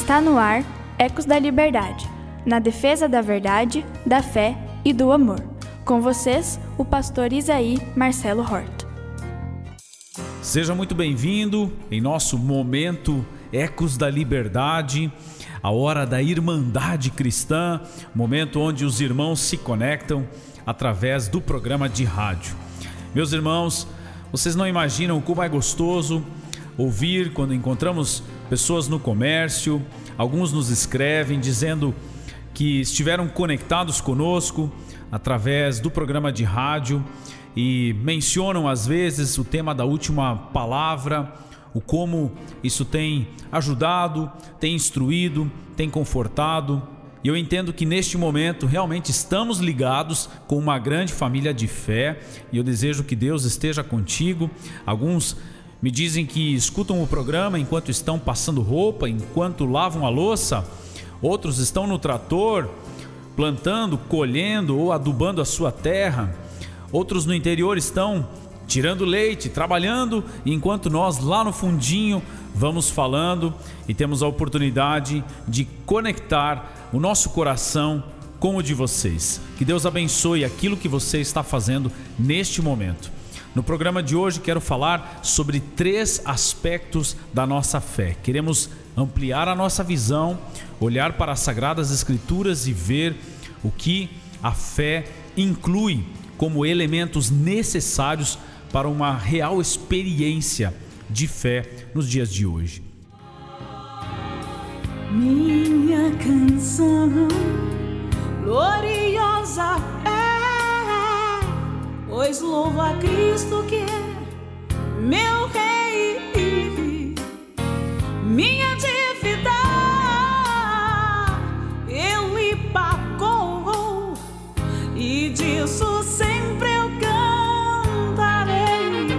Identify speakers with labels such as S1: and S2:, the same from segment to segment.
S1: Está no ar Ecos da Liberdade, na defesa da verdade, da fé e do amor. Com vocês, o pastor Isaí Marcelo Horta.
S2: Seja muito bem-vindo em nosso momento Ecos da Liberdade, a hora da irmandade cristã, momento onde os irmãos se conectam através do programa de rádio. Meus irmãos, vocês não imaginam como é gostoso ouvir quando encontramos pessoas no comércio. Alguns nos escrevem dizendo que estiveram conectados conosco através do programa de rádio e mencionam às vezes o tema da última palavra, o como isso tem ajudado, tem instruído, tem confortado. E eu entendo que neste momento realmente estamos ligados com uma grande família de fé e eu desejo que Deus esteja contigo. Alguns me dizem que escutam o programa enquanto estão passando roupa, enquanto lavam a louça. Outros estão no trator, plantando, colhendo ou adubando a sua terra. Outros no interior estão tirando leite, trabalhando, enquanto nós lá no fundinho vamos falando e temos a oportunidade de conectar o nosso coração com o de vocês. Que Deus abençoe aquilo que você está fazendo neste momento. No programa de hoje quero falar sobre 3 aspectos da nossa fé. Queremos ampliar a nossa visão, olhar para as Sagradas Escrituras e ver o que a fé inclui como elementos necessários para uma real experiência de fé nos dias de hoje.
S3: Minha canção gloriosa é, pois louvo a Cristo que é meu Rei. Minha dívida Ele pagou e disso sempre eu cantarei.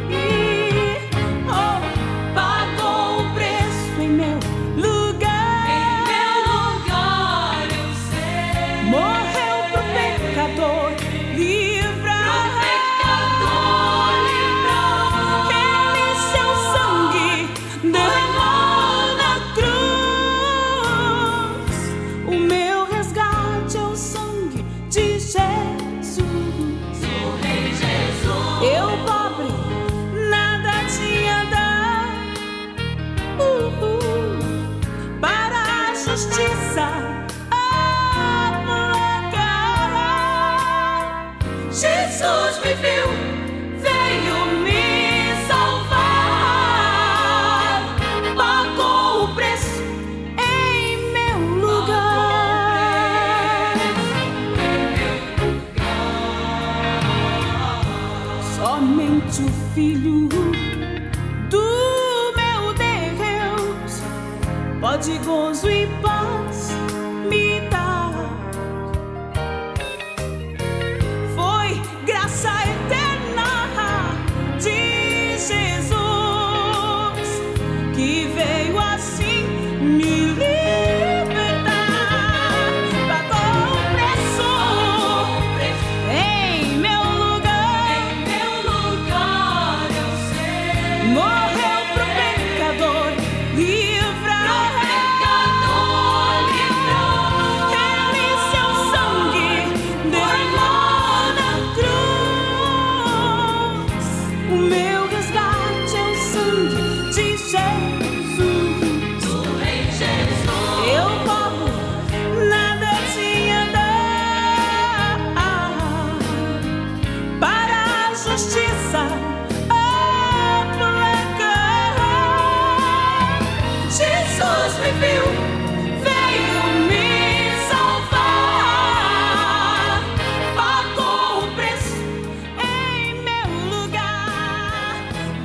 S3: Oh, pagou o preço em meu lugar. Em meu lugar eu sei. Morreu pro pecador, livra. Ele seu sangue derramou na cruz. O meu resgate é o sangue de Jesus. O Rei Jesus. Eu pobre nada tinha dar para a justiça aplacar. Jesus me viu, veio me salvar, pagou o preço em meu lugar. Somente o Filho do meu Deus pode gozo e paz me dar. Foi graça eterna de Jesus que veio assim me libertar. Pagou o preço em meu lugar. Em meu lugar eu sei. Morreu pro pecador, livra. Ele seu sangue derramou na cruz. O meu resgate é o sangue de Jesus. O Rei Jesus. Eu pobre nada tinha dar para a justiça aplacar. Jesus me viu, veio me salvar, pagou o preço em meu lugar.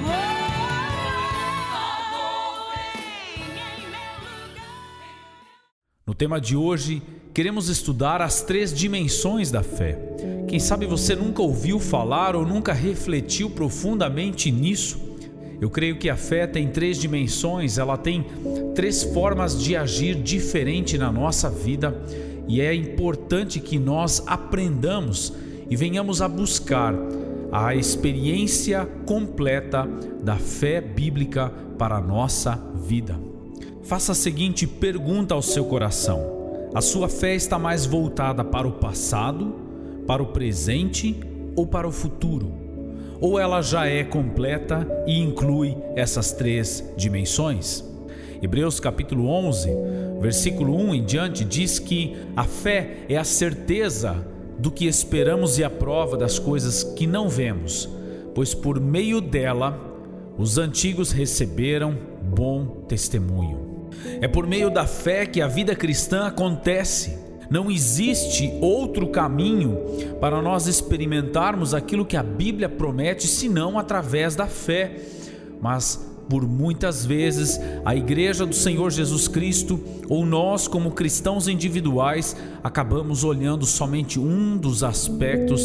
S3: Pagou o preço em meu lugar.
S2: No tema de hoje, queremos estudar as 3 dimensões da fé. Quem sabe você nunca ouviu falar ou nunca refletiu profundamente nisso? Eu creio que a fé tem 3 dimensões, ela tem 3 formas de agir diferente na nossa vida e é importante que nós aprendamos e venhamos a buscar a experiência completa da fé bíblica para a nossa vida. faça a seguinte pergunta ao seu coração: a sua fé está mais voltada para o passado, para o presente ou para o futuro? Ou ela já é completa e inclui essas três dimensões? Hebreus capítulo 11, versículo 1 em diante diz que a fé é a certeza do que esperamos e a prova das coisas que não vemos, pois por meio dela os antigos receberam bom testemunho. É por meio da fé que a vida cristã acontece. Não existe outro caminho para nós experimentarmos aquilo que a Bíblia promete, senão através da fé. Mas por muitas vezes a Igreja do Senhor Jesus Cristo, ou nós como cristãos individuais, acabamos olhando somente um dos aspectos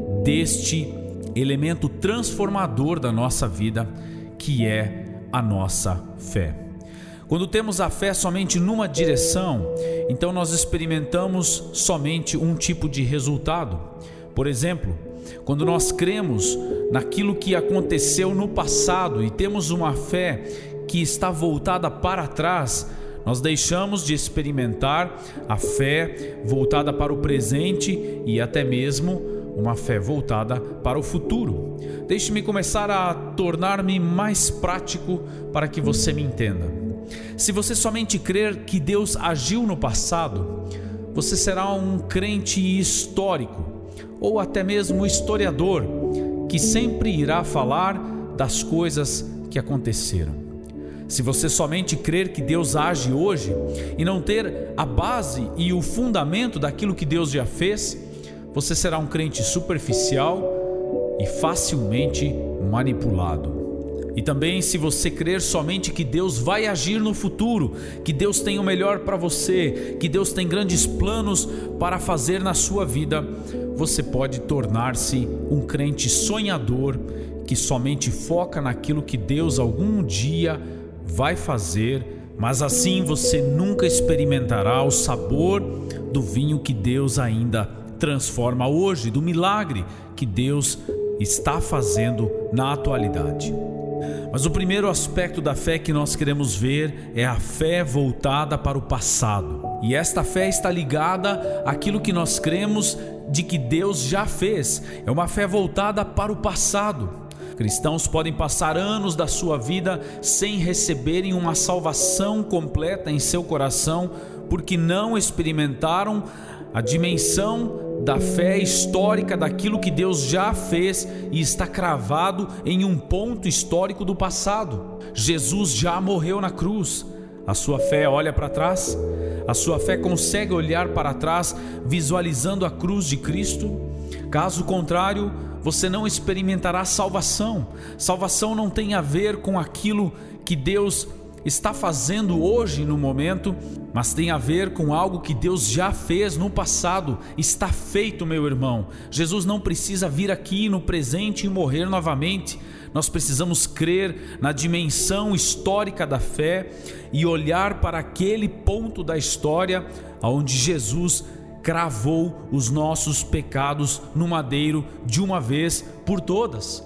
S2: deste elemento transformador da nossa vida, que é a nossa fé. Quando temos a fé somente numa direção, então nós experimentamos somente um tipo de resultado. Por exemplo, quando nós cremos naquilo que aconteceu no passado e temos uma fé que está voltada para trás, nós deixamos de experimentar a fé voltada para o presente e até mesmo uma fé voltada para o futuro. Deixe-me começar a tornar-me mais prático para que você me entenda. Se você somente crer que Deus agiu no passado, você será um crente histórico, ou até mesmo historiador, que sempre irá falar das coisas que aconteceram. Se você somente crer que Deus age hoje e não ter a base e o fundamento daquilo que Deus já fez, você será um crente superficial e facilmente manipulado. E também, se você crer somente que Deus vai agir no futuro, que Deus tem o melhor para você, que Deus tem grandes planos para fazer na sua vida, você pode tornar-se um crente sonhador que somente foca naquilo que Deus algum dia vai fazer, mas assim você nunca experimentará o sabor do vinho que Deus ainda transforma hoje, do milagre que Deus está fazendo na atualidade. Mas o primeiro aspecto da fé que nós queremos ver é a fé voltada para o passado. E esta fé está ligada àquilo que nós cremos de que Deus já fez. É uma fé voltada para o passado. Cristãos podem passar anos da sua vida sem receberem uma salvação completa em seu coração, porque não experimentaram a dimensão da fé histórica daquilo que Deus já fez e está cravado em um ponto histórico do passado. Jesus já morreu na cruz. A sua fé olha para trás? A sua fé consegue olhar para trás visualizando a cruz de Cristo? Caso contrário, você não experimentará salvação. Salvação não tem a ver com aquilo que Deus está fazendo hoje no momento, mas tem a ver com algo que Deus já fez no passado. Está feito, meu irmão. Jesus não precisa vir aqui no presente e morrer novamente. Nós precisamos crer na dimensão histórica da fé e olhar para aquele ponto da história onde Jesus cravou os nossos pecados no madeiro de uma vez por todas.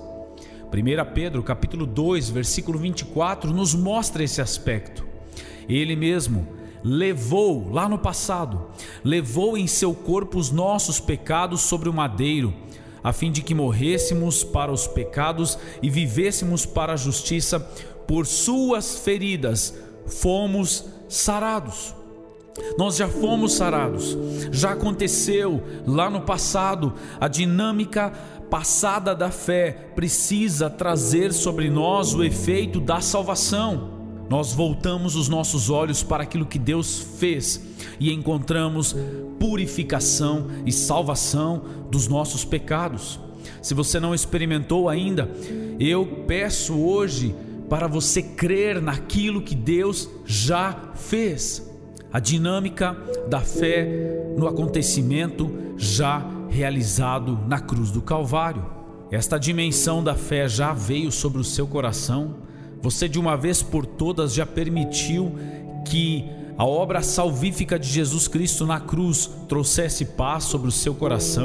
S2: 1 Pedro capítulo 2, versículo 24 nos mostra esse aspecto. Ele mesmo levou, lá no passado, levou em seu corpo os nossos pecados sobre o madeiro, a fim de que morrêssemos para os pecados e vivêssemos para a justiça. Por suas feridas fomos sarados. Nós já fomos sarados, já aconteceu lá no passado. A dinâmica passada da fé precisa trazer sobre nós o efeito da salvação. Nós voltamos os nossos olhos para aquilo que Deus fez e encontramos purificação e salvação dos nossos pecados. Se você não experimentou ainda, eu peço hoje para você crer naquilo que Deus já fez. A dinâmica da fé no acontecimento já realizado na cruz do Calvário. Esta dimensão da fé já veio sobre o seu coração. Você de uma vez por todas já permitiu que a obra salvífica de Jesus Cristo na cruz trouxesse paz sobre o seu coração.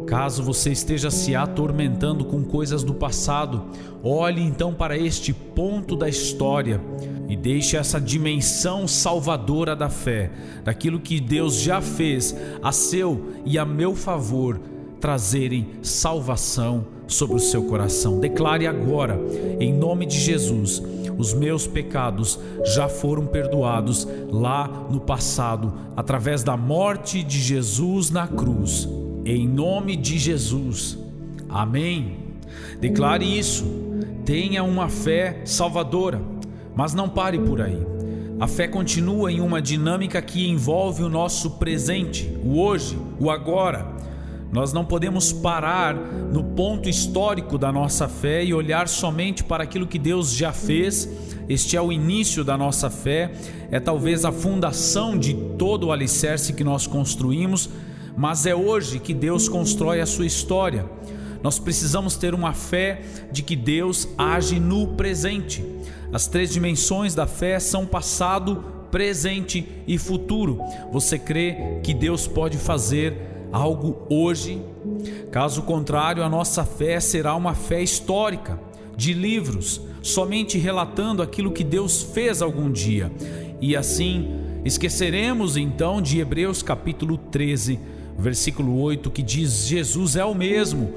S2: Caso você esteja se atormentando com coisas do passado, olhe então para este ponto da história e deixe essa dimensão salvadora da fé, daquilo que Deus já fez a seu e a meu favor, trazerem salvação sobre o seu coração. Declare agora, em nome de Jesus: os meus pecados já foram perdoados lá no passado, através da morte de Jesus na cruz. Em nome de Jesus. Amém. Declare isso. Tenha uma fé salvadora, mas não pare por aí. A fé continua em uma dinâmica que envolve o nosso presente, o hoje, o agora. Nós não podemos parar no ponto histórico da nossa fé e olhar somente para aquilo que Deus já fez. Este é o início da nossa fé, é talvez a fundação de todo o alicerce que nós construímos, mas é hoje que Deus constrói a sua história. Nós precisamos ter uma fé de que Deus age no presente. As 3 dimensões da fé são passado, presente e futuro. Você crê que Deus pode fazer algo hoje? Caso contrário, a nossa fé será uma fé histórica, de livros, somente relatando aquilo que Deus fez algum dia. E assim, esqueceremos então de Hebreus capítulo 13, versículo 8, que diz: Jesus é o mesmo,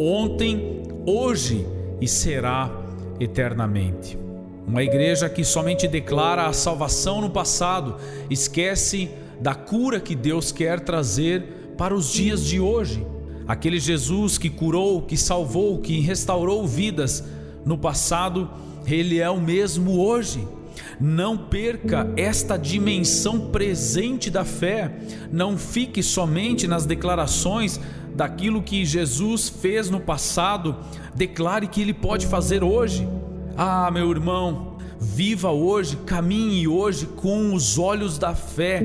S2: ontem, hoje e será eternamente. Uma igreja que somente declara a salvação no passado, esquece da cura que Deus quer trazer para os dias de hoje. Aquele Jesus que curou, que salvou, que restaurou vidas no passado, Ele é o mesmo hoje. Não perca esta dimensão presente da fé. Não fique somente nas declarações daquilo que Jesus fez no passado. Declare que Ele pode fazer hoje. Ah, meu irmão, viva hoje, caminhe hoje com os olhos da fé,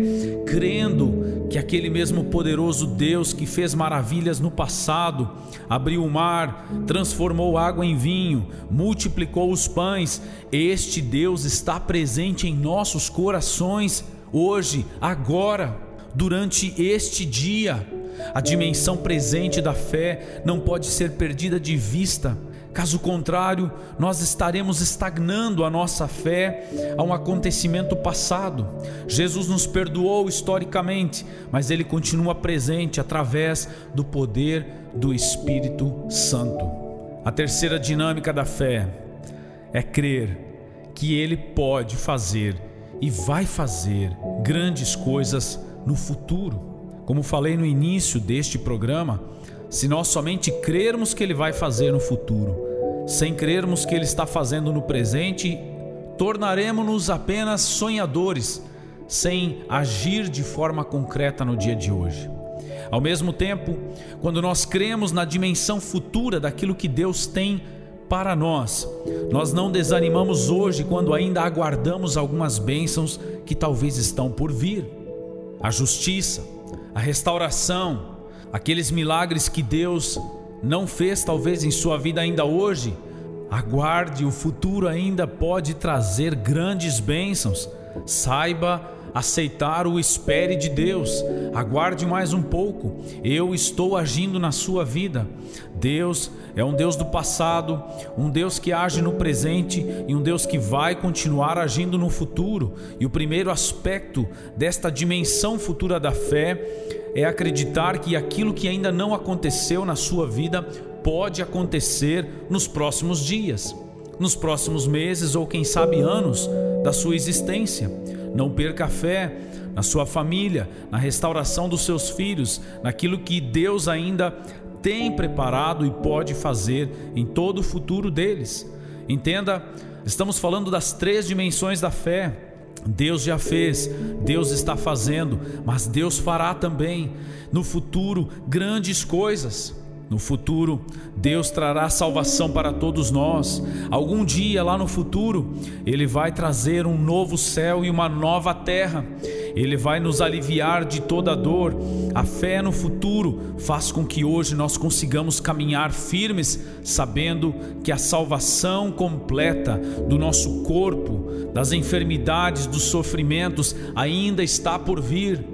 S2: crendo que aquele mesmo poderoso Deus que fez maravilhas no passado, abriu o mar, transformou água em vinho, multiplicou os pães, este Deus está presente em nossos corações hoje, agora, durante este dia. A dimensão presente da fé não pode ser perdida de vista. Caso contrário, nós estaremos estagnando a nossa fé a um acontecimento passado. Jesus nos perdoou historicamente, mas Ele continua presente através do poder do Espírito Santo. A terceira dinâmica da fé é crer que Ele pode fazer e vai fazer grandes coisas no futuro. Como falei no início deste programa, se nós somente crermos que Ele vai fazer no futuro, sem crermos que Ele está fazendo no presente, tornaremos-nos apenas sonhadores, sem agir de forma concreta no dia de hoje. Ao mesmo tempo, quando nós cremos na dimensão futura daquilo que Deus tem para nós, nós não desanimamos hoje quando ainda aguardamos algumas bênçãos que talvez estão por vir. A justiça, a restauração, aqueles milagres que Deus não fez talvez em sua vida ainda hoje, aguarde, o futuro ainda pode trazer grandes bênçãos. Saiba aceitar o espere de Deus. Aguarde mais um pouco, eu estou agindo na sua vida. Deus é um Deus do passado, um Deus que age no presente e um Deus que vai continuar agindo no futuro. E o primeiro aspecto desta dimensão futura da fé é acreditar que aquilo que ainda não aconteceu na sua vida pode acontecer nos próximos dias, nos próximos meses ou quem sabe anos da sua existência. Não perca a fé na sua família, na restauração dos seus filhos, naquilo que Deus ainda tem preparado e pode fazer em todo o futuro deles. Entenda, estamos falando das 3 dimensões da fé. Deus já fez, Deus está fazendo, mas Deus fará também no futuro grandes coisas. No futuro, Deus trará salvação para todos nós. Algum dia lá no futuro, Ele vai trazer um novo céu e uma nova terra. Ele vai nos aliviar de toda dor. A fé no futuro faz com que hoje nós consigamos caminhar firmes, sabendo que a salvação completa do nosso corpo, das enfermidades, dos sofrimentos, ainda está por vir.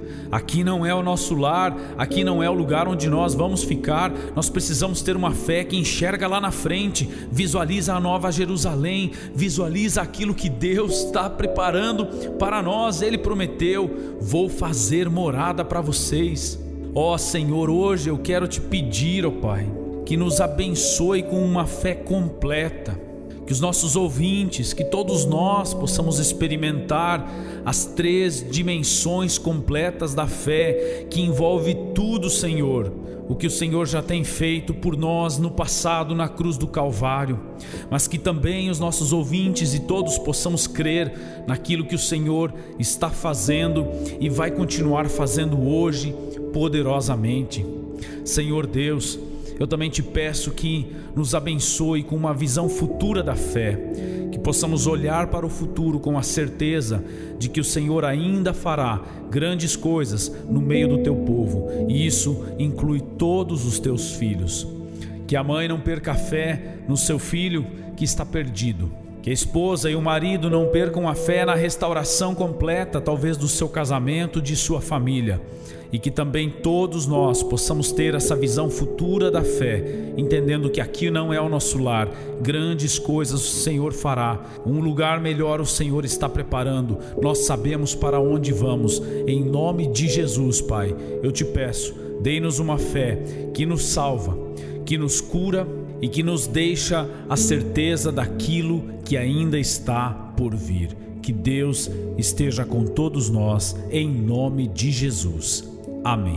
S2: Aqui não é o nosso lar, aqui não é o lugar onde nós vamos ficar. Nós precisamos ter uma fé que enxerga lá na frente, visualiza a nova Jerusalém, visualiza aquilo que Deus está preparando para nós. Ele prometeu: vou fazer morada para vocês. Ó Senhor, hoje eu quero te pedir, ó Pai, que nos abençoe com uma fé completa. Que os nossos ouvintes, que todos nós possamos experimentar as 3 dimensões completas da fé, que envolve tudo, Senhor, o que o Senhor já tem feito por nós no passado na cruz do Calvário, mas que também os nossos ouvintes e todos possamos crer naquilo que o Senhor está fazendo e vai continuar fazendo hoje poderosamente. Senhor Deus, eu também te peço que nos abençoe com uma visão futura da fé, que possamos olhar para o futuro com a certeza de que o Senhor ainda fará grandes coisas no meio do teu povo, e isso inclui todos os teus filhos. Que a mãe não perca a fé no seu filho que está perdido. Que a esposa e o marido não percam a fé na restauração completa, talvez do seu casamento, de sua família. E que também todos nós possamos ter essa visão futura da fé, entendendo que aqui não é o nosso lar, grandes coisas o Senhor fará, um lugar melhor o Senhor está preparando, nós sabemos para onde vamos. Em nome de Jesus, Pai, eu te peço, dê-nos uma fé que nos salva, que nos cura e que nos deixa a certeza daquilo que ainda está por vir. Que Deus esteja com todos nós, em nome de Jesus. Amém.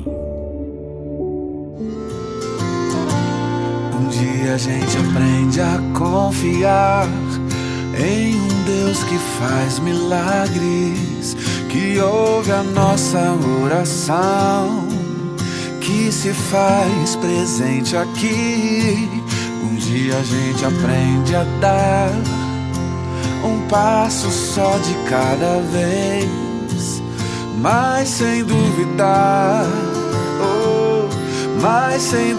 S4: Um dia a gente aprende a confiar em um Deus que faz milagres, que ouve a nossa oração, que se faz presente aqui. Um dia a gente aprende a dar um passo só de cada vez, mas sem duvidar, mas sem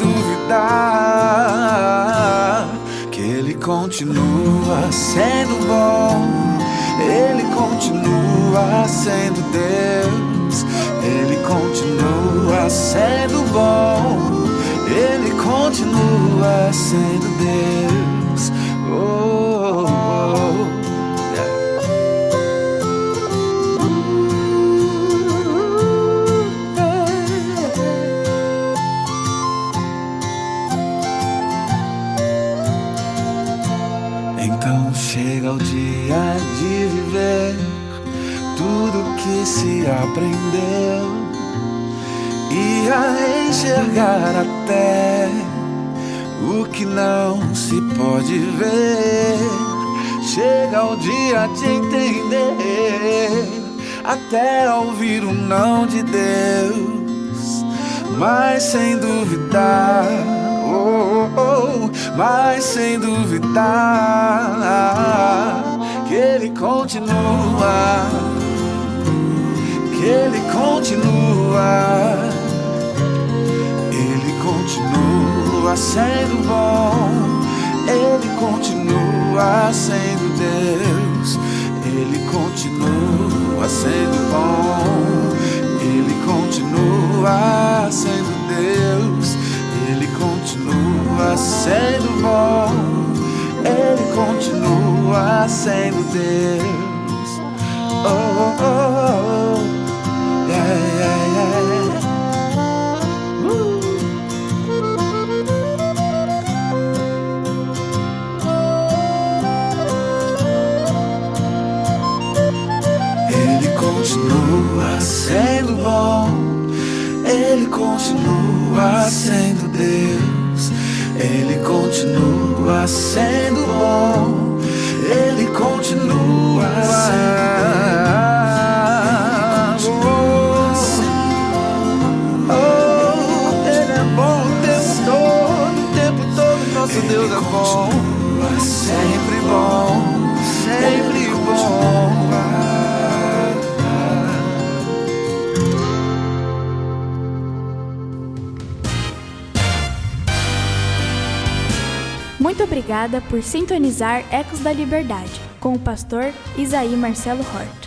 S4: duvidar, que Ele continua sendo bom, Ele continua sendo Deus, Ele continua sendo bom, Ele continua sendo Deus. Então chega o dia de viver tudo que se aprendeu e a enxergar até o que não se pode ver. Chega o dia de entender, até ouvir o não de Deus, mas sem duvidar, mas sem duvidar, que Ele continua, que Ele continua, Ele continua sendo bom, Ele continua sendo Deus, Ele continua sendo bom, Ele continua sendo Deus, Ele continua sendo bom, Ele continua sendo Deus. Oh, oh, oh, yeah, yeah, yeah. Ele continua sendo bom, Ele continua sendo Deus, Ele continua sendo bom, Ele continua sendo Deus. Ele é bom o tempo todo, nosso Deus é bom, sempre bom, sempre bom.
S1: Muito obrigada por sintonizar Ecos da Liberdade com o pastor Isaí Marcelo Hort.